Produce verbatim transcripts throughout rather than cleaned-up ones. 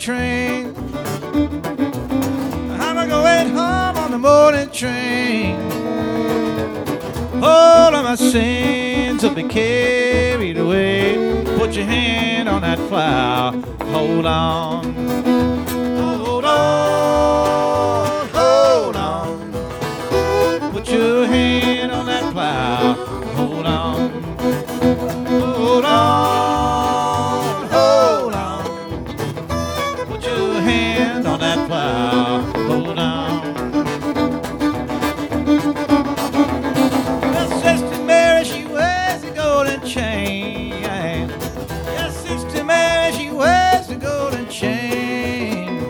train. I'm going home on the morning train. All of my sins will be carried away. Put your hand on that plow. Hold on. Hold on. Hold on. Put your hand on that plow. Hold on. Hold on. Hold on. Put your hand on that plow. Hold on. Well, Sister Mary, she wears a golden chain. Yes, Sister Mary, she wears a golden chain.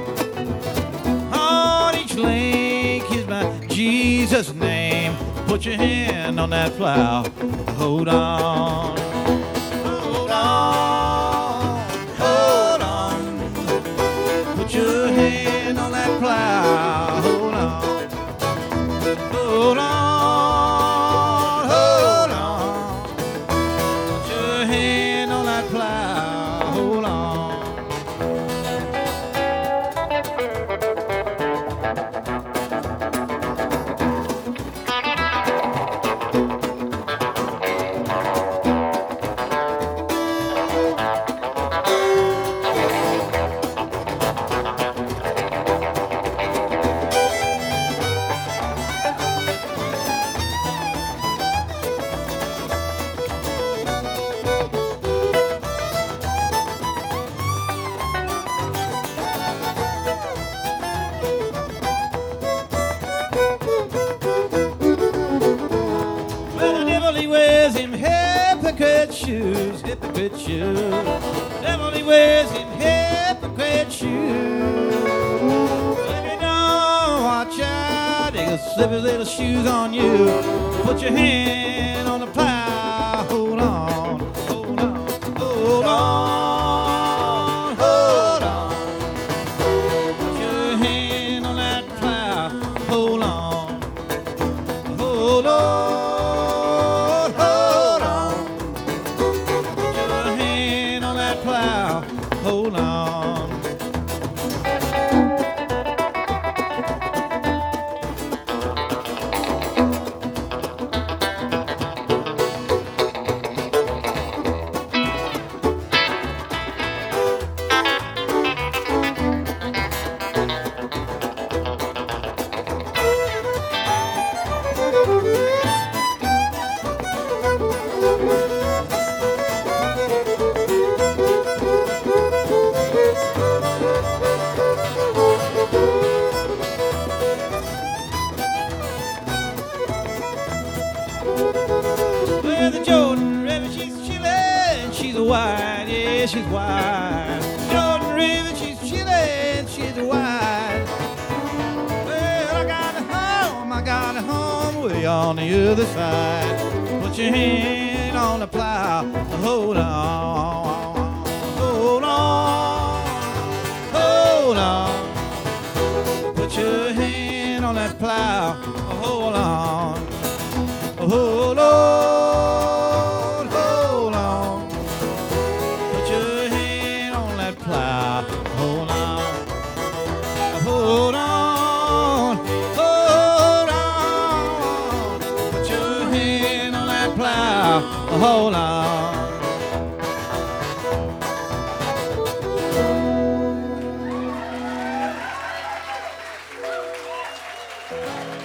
On each link is my Jesus' name. Put your hand on that plow. Hold on. Hold on. Hold on. Put your hand on that plow. Hold on. Hold on. Hold on. Put your hand on that plow. Hold on. Well, the devil he wears him hypocrite shoes, hypocrite shoes. The devil he wears him hypocrite shoes. Well, if you don't watch out, he'll slip his little shoes on you. Put your hand on the plow. Hold on, hold on, hold on, hold on. Put your hand on that plow. Hold on, hold on. Plow, hold on. Well, the Jordan River, she's chillin', she's a white, yeah, she's white. Jordan River, she's chillin', she's a white. Well, I got a home, I got a home way on the other side. Put your hand on the plow, hold on, hold on, hold on. Put your hand on that plow, hold on. Hold on, hold on. Put your hand on that plow. Hold on, hold on, hold on. Put your hand on that plow. Hold on.